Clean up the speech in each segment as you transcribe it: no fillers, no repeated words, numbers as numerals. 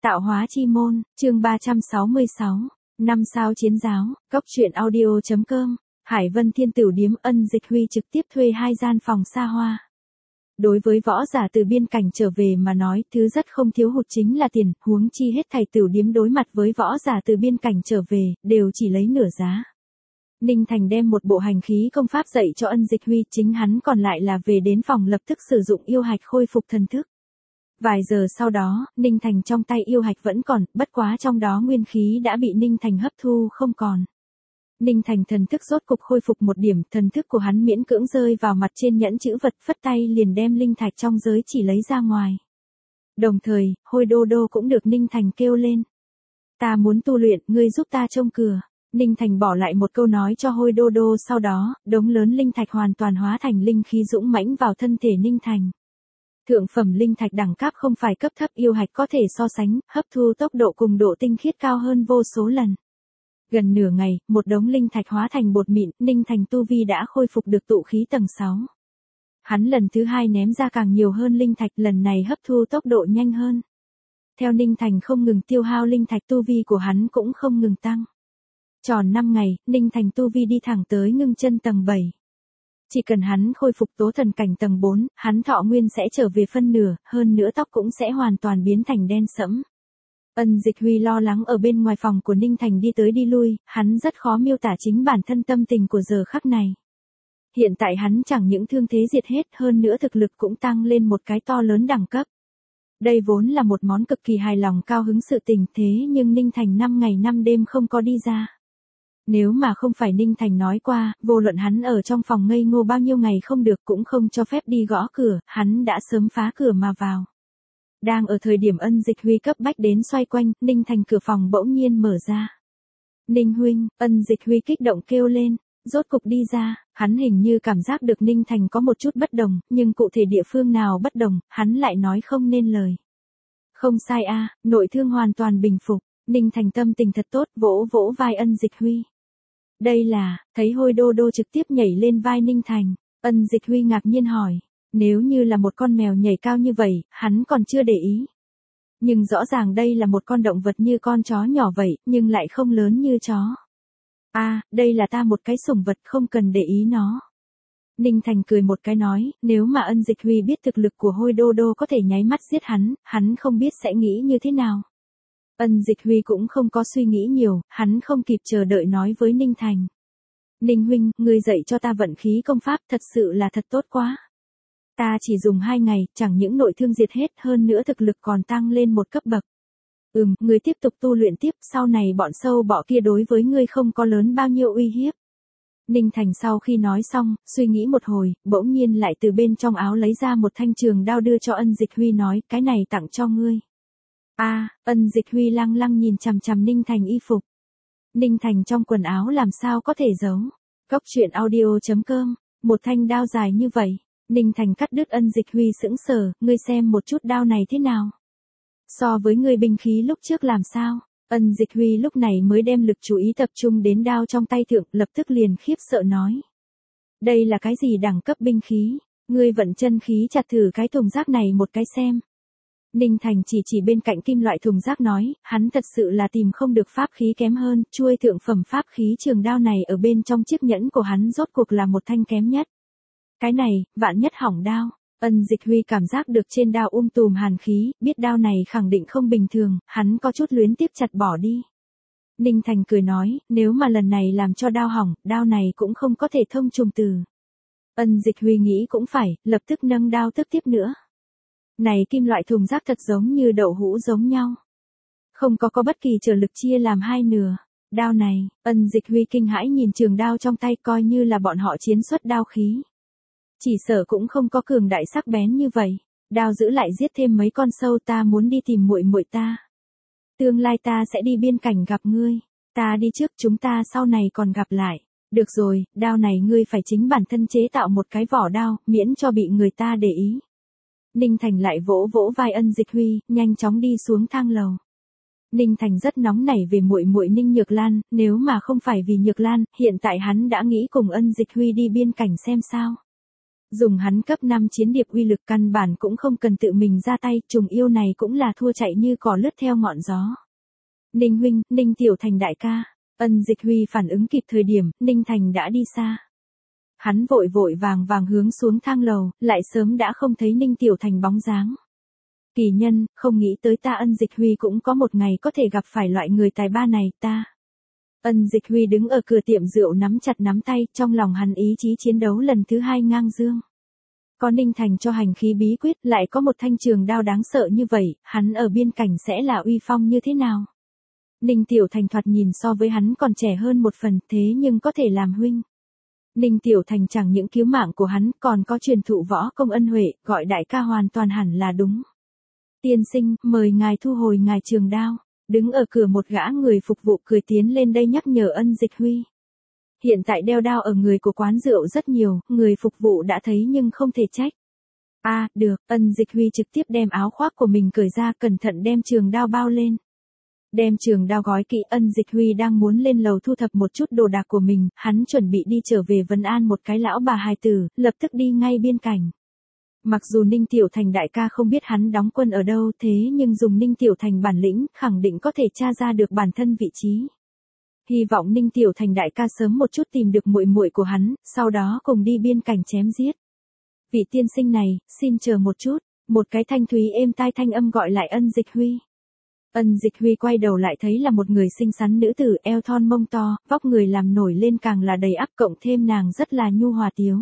Tạo hóa chi môn, chương 366, 5 sao chiến giáo, Cốc truyện audio.com, Hải Vân Thiên Tửu Điếm. Ân Dịch Huy trực tiếp thuê 2 gian phòng xa hoa. Đối với võ giả từ biên cảnh trở về mà nói, thứ rất không thiếu hụt chính là tiền, huống chi hết thảy Tửu Điếm đối mặt với võ giả từ biên cảnh trở về, đều chỉ lấy nửa giá. Ninh Thành đem một bộ hành khí công pháp dạy cho Ân Dịch Huy, chính hắn còn lại là về đến phòng lập tức sử dụng yêu hạch khôi phục thần thức. Vài giờ sau đó, Ninh Thành trong tay yêu hạch vẫn còn, bất quá trong đó nguyên khí đã bị Ninh Thành hấp thu không còn. Ninh Thành thần thức rốt cục khôi phục một điểm, thần thức của hắn miễn cưỡng rơi vào mặt trên nhẫn chữ vật, phất tay liền đem linh thạch trong giới chỉ lấy ra ngoài. Đồng thời, Hôi Đô Đô cũng được Ninh Thành kêu lên. Ta muốn tu luyện, ngươi giúp ta trông cửa. Ninh Thành bỏ lại một câu nói cho Hôi Đô Đô, sau đó, đống lớn linh thạch hoàn toàn hóa thành linh khí dũng mãnh vào thân thể Ninh Thành. Thượng phẩm linh thạch đẳng cấp không phải cấp thấp, yêu hạch có thể so sánh, hấp thu tốc độ cùng độ tinh khiết cao hơn vô số lần. Gần nửa ngày, một đống linh thạch hóa thành bột mịn, Ninh Thành tu vi đã khôi phục được tụ khí tầng 6. Hắn lần thứ 2 ném ra càng nhiều hơn linh thạch, lần này hấp thu tốc độ nhanh hơn. Theo Ninh Thành không ngừng tiêu hao linh thạch, tu vi của hắn cũng không ngừng tăng. Tròn 5 ngày, Ninh Thành tu vi đi thẳng tới ngưng chân tầng 7. Chỉ cần hắn khôi phục tố thần cảnh tầng 4, hắn thọ nguyên sẽ trở về phân nửa, hơn nữa tóc cũng sẽ hoàn toàn biến thành đen sẫm. Ân Dịch Huy lo lắng ở bên ngoài phòng của Ninh Thành đi tới đi lui, hắn rất khó miêu tả chính bản thân tâm tình của giờ khắc này. Hiện tại hắn chẳng những thương thế diệt hết, hơn nữa thực lực cũng tăng lên một cái to lớn đẳng cấp. Đây vốn là một món cực kỳ hài lòng cao hứng sự tình, thế nhưng Ninh Thành 5 ngày 5 đêm không có đi ra. Nếu mà không phải Ninh Thành nói qua, vô luận hắn ở trong phòng ngây ngô bao nhiêu ngày không được cũng không cho phép đi gõ cửa, hắn đã sớm phá cửa mà vào. Đang ở thời điểm Ân Dịch Huy cấp bách đến xoay quanh, Ninh Thành cửa phòng bỗng nhiên mở ra. Ninh huynh, Ân Dịch Huy kích động kêu lên, rốt cục đi ra, hắn hình như cảm giác được Ninh Thành có một chút bất đồng, nhưng cụ thể địa phương nào bất đồng, hắn lại nói không nên lời. Không sai a, nội thương hoàn toàn bình phục, Ninh Thành tâm tình thật tốt, vỗ vỗ vai Ân Dịch Huy. Đây là, thấy Hôi Đô Đô trực tiếp nhảy lên vai Ninh Thành, Ân Dịch Huy ngạc nhiên hỏi, nếu như là một con mèo nhảy cao như vậy, hắn còn chưa để ý. Nhưng rõ ràng đây là một con động vật như con chó nhỏ vậy, nhưng lại không lớn như chó. Đây là ta một cái sủng vật, không cần để ý nó. Ninh Thành cười một cái nói, nếu mà Ân Dịch Huy biết thực lực của Hôi Đô Đô có thể nháy mắt giết hắn không biết sẽ nghĩ như thế nào. Ân Dịch Huy cũng không có suy nghĩ nhiều, hắn không kịp chờ đợi nói với Ninh Thành. Ninh huynh, ngươi dạy cho ta vận khí công pháp thật sự là thật tốt quá. Ta chỉ dùng 2 ngày, chẳng những nội thương diệt hết, hơn nữa thực lực còn tăng lên một cấp bậc. Ngươi tiếp tục tu luyện tiếp, sau này bọn sâu bọ kia đối với ngươi không có lớn bao nhiêu uy hiếp. Ninh Thành sau khi nói xong, suy nghĩ một hồi, bỗng nhiên lại từ bên trong áo lấy ra một thanh trường đao đưa cho Ân Dịch Huy nói, cái này tặng cho ngươi. Ân Dịch Huy lăng lăng nhìn chằm chằm Ninh Thành y phục. Ninh Thành trong quần áo làm sao có thể giấu. Cốc truyện audio.com, một thanh đao dài như vậy. Ninh Thành cắt đứt Ân Dịch Huy sững sờ, ngươi xem một chút đao này thế nào. So với ngươi binh khí lúc trước làm sao. Ân Dịch Huy lúc này mới đem lực chú ý tập trung đến đao trong tay thượng, lập tức liền khiếp sợ nói. Đây là cái gì đẳng cấp binh khí, ngươi vận chân khí chặt thử cái thùng rác này một cái xem. Ninh Thành chỉ bên cạnh kim loại thùng rác nói, hắn thật sự là tìm không được pháp khí kém hơn, chuôi thượng phẩm pháp khí trường đao này ở bên trong chiếc nhẫn của hắn rốt cuộc là một thanh kém nhất. Cái này, vạn nhất hỏng đao. Ân Dịch Huy cảm giác được trên đao tùm hàn khí, biết đao này khẳng định không bình thường, hắn có chút luyến tiếc chặt bỏ đi. Ninh Thành cười nói, nếu mà lần này làm cho đao hỏng, đao này cũng không có thể thông trùng từ. Ân Dịch Huy nghĩ cũng phải, lập tức nâng đao tức tiếp nữa. Này kim loại thùng rác thật giống như đậu hũ giống nhau. Không có bất kỳ trở lực chia làm 2 nửa. Đao này, Ân Dịch Huy kinh hãi nhìn trường đao trong tay coi như là bọn họ chiến xuất đao khí. Chỉ sợ cũng không có cường đại sắc bén như vậy. Đao giữ lại giết thêm mấy con sâu, ta muốn đi tìm muội muội ta. Tương lai ta sẽ đi biên cảnh gặp ngươi. Ta đi trước, chúng ta sau này còn gặp lại. Được rồi, đao này ngươi phải chính bản thân chế tạo một cái vỏ đao, miễn cho bị người ta để ý. Ninh Thành lại vỗ vỗ vai Ân Dịch Huy, nhanh chóng đi xuống thang lầu. Ninh Thành rất nóng nảy về muội muội Ninh Nhược Lan, nếu mà không phải vì Nhược Lan, hiện tại hắn đã nghĩ cùng Ân Dịch Huy đi biên cảnh xem sao. Dùng hắn cấp 5 chiến điệp uy lực căn bản cũng không cần tự mình ra tay, trùng yêu này cũng là thua chạy như cỏ lướt theo ngọn gió. Ninh huynh, Ninh Tiểu Thành đại ca. Ân Dịch Huy phản ứng kịp thời điểm, Ninh Thành đã đi xa. Hắn vội vội vàng vàng hướng xuống thang lầu, lại sớm đã không thấy Ninh Tiểu Thành bóng dáng. Kỳ nhân, không nghĩ tới ta Ân Dịch Huy cũng có một ngày có thể gặp phải loại người tài ba này ta. Ân Dịch Huy đứng ở cửa tiệm rượu nắm chặt nắm tay, trong lòng hắn ý chí chiến đấu lần thứ 2 ngang dương. Có Ninh Thành cho hành khí bí quyết, lại có một thanh trường đao đáng sợ như vậy, hắn ở biên cảnh sẽ là uy phong như thế nào? Ninh Tiểu Thành thoạt nhìn so với hắn còn trẻ hơn một phần, thế nhưng có thể làm huynh. Ninh Tiểu Thành chẳng những cứu mạng của hắn, còn có truyền thụ võ công ân huệ, gọi đại ca hoàn toàn hẳn là đúng. Tiên sinh, mời ngài thu hồi ngài trường đao. Đứng ở cửa một gã người phục vụ cười tiến lên đây nhắc nhở Ân Dịch Huy. Hiện tại đeo đao ở người của quán rượu rất nhiều, người phục vụ đã thấy nhưng không thể trách. Được, Ân Dịch Huy trực tiếp đem áo khoác của mình cởi ra, cẩn thận đem trường đao bao lên. Đem trường đao gói kỹ, Ân Dịch Huy đang muốn lên lầu thu thập một chút đồ đạc của mình, hắn chuẩn bị đi trở về vấn an một cái lão bà hài tử, lập tức đi ngay biên cảnh. Mặc dù Ninh Tiểu Thành đại ca không biết hắn đóng quân ở đâu, thế nhưng dùng Ninh Tiểu Thành bản lĩnh, khẳng định có thể tra ra được bản thân vị trí. Hy vọng Ninh Tiểu Thành đại ca sớm một chút tìm được muội muội của hắn, sau đó cùng đi biên cảnh chém giết. Vị tiên sinh này, xin chờ một chút, một cái thanh thúy êm tai thanh âm gọi lại Ân Dịch Huy. Ân Dịch Huy quay đầu lại thấy là một người xinh xắn nữ tử, eo thon mông to, vóc người làm nổi lên càng là đầy ắp, cộng thêm nàng rất là nhu hòa tiếu.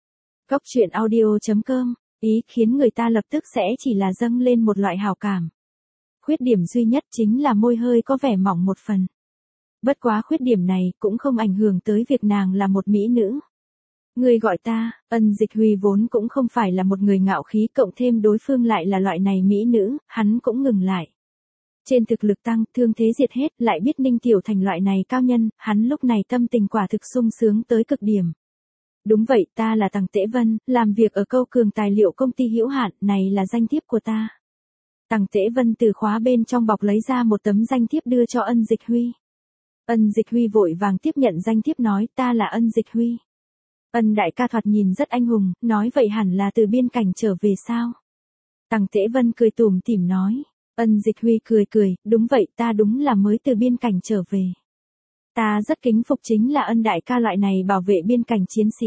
Cốc truyện audio.com, ý khiến người ta lập tức sẽ chỉ là dâng lên một loại hào cảm. Khuyết điểm duy nhất chính là môi hơi có vẻ mỏng một phần. Bất quá khuyết điểm này cũng không ảnh hưởng tới việc nàng là một mỹ nữ. Người gọi ta, Ân Dịch Huy vốn cũng không phải là một người ngạo khí, cộng thêm đối phương lại là loại này mỹ nữ, hắn cũng ngừng lại. Trên thực lực tăng, thương thế diệt hết, lại biết Ninh Tiểu Thành loại này cao nhân, hắn lúc này tâm tình quả thực sung sướng tới cực điểm. Đúng vậy, ta là Tằng Tễ Vân, làm việc ở Câu Cường Tài liệu công ty hữu hạn, này là danh thiếp của ta. Tằng Tễ Vân từ khóa bên trong bọc lấy ra một tấm danh thiếp đưa cho Ân Dịch Huy. Ân Dịch Huy vội vàng tiếp nhận danh thiếp nói, ta là Ân Dịch Huy. Ân đại ca thoạt nhìn rất anh hùng, nói vậy hẳn là từ biên cảnh trở về sao? Tằng Tễ Vân cười tủm tỉm nói. Ân Dịch Huy cười, đúng vậy, ta đúng là mới từ biên cảnh trở về. Ta rất kính phục chính là Ân đại ca loại này bảo vệ biên cảnh chiến sĩ.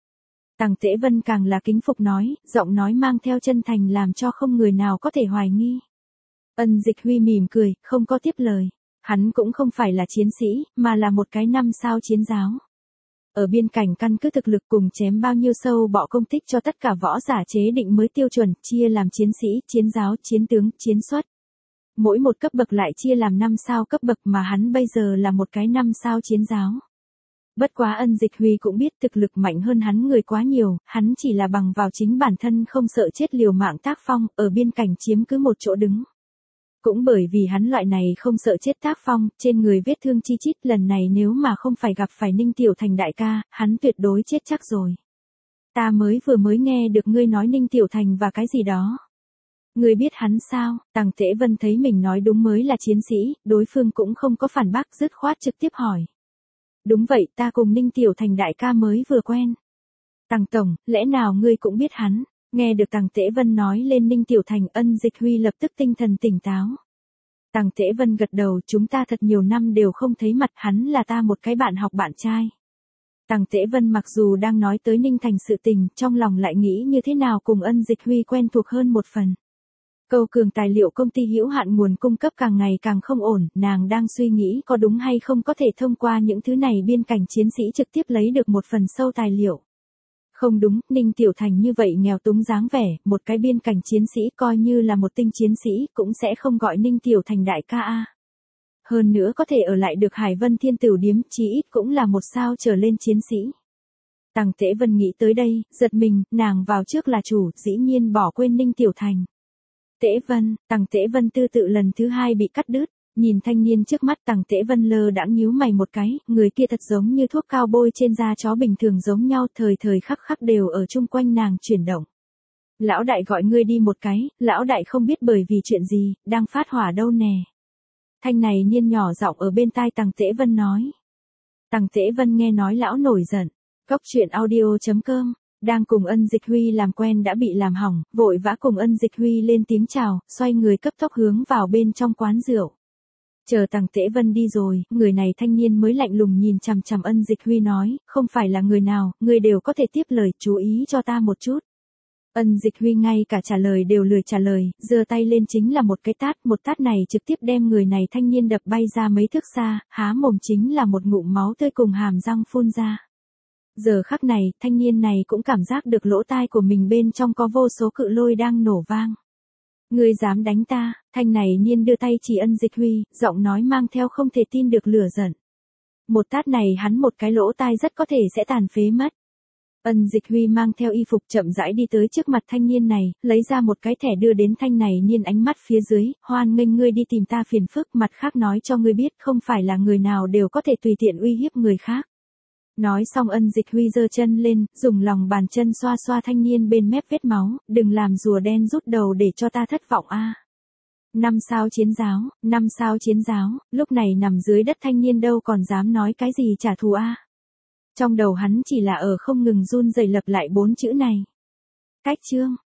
Tằng Tễ Vân càng là kính phục nói, giọng nói mang theo chân thành làm cho không người nào có thể hoài nghi. Ân Dịch Huy mỉm cười, không có tiếp lời. Hắn cũng không phải là chiến sĩ, mà là một cái 5 sao chiến giáo. Ở biên cảnh căn cứ thực lực cùng chém bao nhiêu sâu bọ công tích cho tất cả võ giả chế định mới tiêu chuẩn, chia làm chiến sĩ, chiến giáo, chiến tướng, chiến xuất. Mỗi một cấp bậc lại chia làm 5 sao cấp bậc mà hắn bây giờ là một cái 5 sao chiến giáo. Bất quá Ân Dịch Huy cũng biết thực lực mạnh hơn hắn người quá nhiều, hắn chỉ là bằng vào chính bản thân không sợ chết liều mạng tác phong, ở biên cảnh chiếm cứ một chỗ đứng. Cũng bởi vì hắn loại này không sợ chết tác phong, trên người vết thương chi chít, lần này nếu mà không phải gặp phải Ninh Tiểu Thành đại ca, hắn tuyệt đối chết chắc rồi. Ta vừa mới nghe được ngươi nói Ninh Tiểu Thành và cái gì đó. Ngươi biết hắn sao? Tằng Tễ Vân thấy mình nói đúng mới là chiến sĩ, đối phương cũng không có phản bác, dứt khoát trực tiếp hỏi. Đúng vậy, ta cùng Ninh Tiểu Thành đại ca mới vừa quen. Tằng tổng, lẽ nào ngươi cũng biết hắn? Nghe được Tằng Tễ Vân nói lên Ninh Tiểu Thành, Ân Dịch Huy lập tức tinh thần tỉnh táo. Tằng Tễ Vân gật đầu, chúng ta thật nhiều năm đều không thấy mặt, hắn là ta một cái bạn học bạn trai. Tằng Tễ Vân mặc dù đang nói tới Ninh Thành sự tình, trong lòng lại nghĩ như thế nào cùng Ân Dịch Huy quen thuộc hơn một phần. Câu Cường Tài liệu công ty hữu hạn nguồn cung cấp càng ngày càng không ổn, nàng đang suy nghĩ có đúng hay không có thể thông qua những thứ này biên cảnh chiến sĩ trực tiếp lấy được một phần sâu tài liệu. Không đúng, Ninh Tiểu Thành như vậy nghèo túng dáng vẻ, một cái biên cảnh chiến sĩ coi như là một tinh chiến sĩ, cũng sẽ không gọi Ninh Tiểu Thành đại ca a. Hơn nữa có thể ở lại được Hải Vân Thiên Tửu Điếm, chí ít cũng là một sao trở lên chiến sĩ. Tằng Tễ Vân nghĩ tới đây, giật mình, nàng vào trước là chủ, dĩ nhiên bỏ quên Ninh Tiểu Thành. Tằng Tễ Vân tư tự lần thứ 2 bị cắt đứt, nhìn thanh niên trước mắt Tằng Tễ Vân lơ đãng nhíu mày một cái, người kia thật giống như thuốc cao bôi trên da chó bình thường giống nhau, thời thời khắc khắc đều ở chung quanh nàng chuyển động. Lão đại gọi ngươi đi một cái, lão đại không biết bởi vì chuyện gì, đang phát hỏa đâu nè. Thanh này niên nhỏ giọng ở bên tai Tằng Tễ Vân nói. Tằng Tễ Vân nghe nói lão nổi giận. Cốc truyện audio.com Đang cùng Ân Dịch Huy làm quen đã bị làm hỏng, vội vã cùng Ân Dịch Huy lên tiếng chào, xoay người cấp tốc hướng vào bên trong quán rượu. Chờ Tằng Tễ Vân đi rồi, người này thanh niên mới lạnh lùng nhìn chằm chằm Ân Dịch Huy nói, không phải là người nào, người đều có thể tiếp lời, chú ý cho ta một chút. Ân Dịch Huy ngay cả trả lời đều lười trả lời, giơ tay lên chính là một cái tát, một tát này trực tiếp đem người này thanh niên đập bay ra mấy thước xa, há mồm chính là một ngụm máu tươi cùng hàm răng phun ra. Giờ khắc này, thanh niên này cũng cảm giác được lỗ tai của mình bên trong có vô số cự lôi đang nổ vang. Ngươi dám đánh ta? Thanh này niên đưa tay chỉ Ân Dịch Huy, giọng nói mang theo không thể tin được lửa giận. Một tát này hắn một cái lỗ tai rất có thể sẽ tàn phế mất. Ân Dịch Huy mang theo y phục chậm rãi đi tới trước mặt thanh niên này, lấy ra một cái thẻ đưa đến thanh này niên ánh mắt phía dưới, hoan nghênh ngươi đi tìm ta phiền phức, mặt khác nói cho ngươi biết không phải là người nào đều có thể tùy tiện uy hiếp người khác. Nói xong Ân Dịch Huy giơ chân lên, dùng lòng bàn chân xoa xoa thanh niên bên mép vết máu, đừng làm rùa đen rút đầu để cho ta thất vọng a. 5 sao chiến giáo, 5 sao chiến giáo, lúc này nằm dưới đất thanh niên đâu còn dám nói cái gì trả thù a. Trong đầu hắn chỉ là ở không ngừng run rẩy lặp lại 4 chữ này. Cách chương